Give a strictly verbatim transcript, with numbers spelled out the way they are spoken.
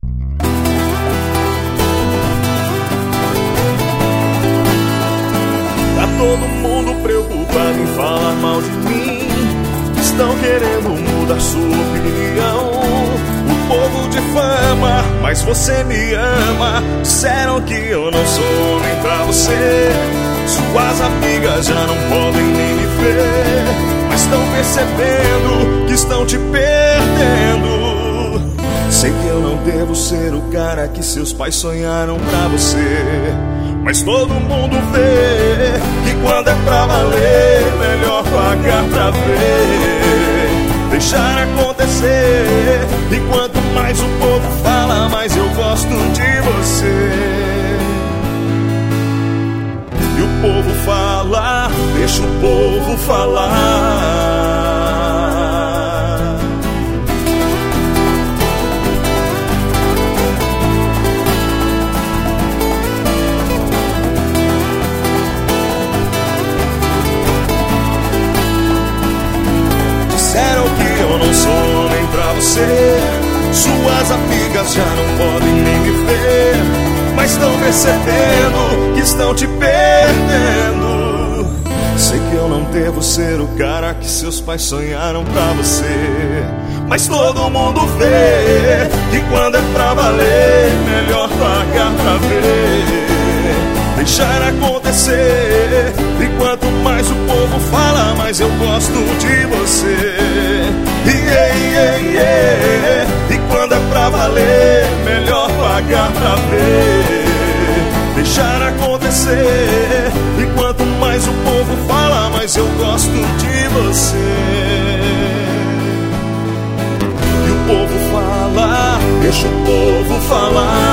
Tá todo mundo preocupado em falar mal de mim. Estão querendo mudar sua opinião. O povo difama, mas você me ama. Disseram que eu não sou homem pra você. Suas amigas já não podem nem me ver, mas estão percebendo que estão te perdendo. Sei que eu não devo ser o cara que seus pais sonharam pra você, mas todo mundo vê que quando é pra valer, melhor pagar pra ver. Deixar acontecer. E quanto mais o povo fala, mais eu gosto de você. E o povo fala, deixa o povo falar. Disseram que eu não sou homem pra você. Suas amigas já não podem nem me ver, mas estão percebendo que estão te perdendo. Sei que eu não devo ser o cara que seus pais sonharam pra você, mas todo mundo vê que quando é pra valer, melhor pagar pra ver. Deixar acontecer. E quanto mais o povo fala, mais eu gosto de você. Yeah, yeah, yeah. E quando é pra valer, melhor pagar pra ver. Deixar acontecer. E quanto mais o povo fala, mais eu gosto de você. E o povo fala, deixa o povo falar.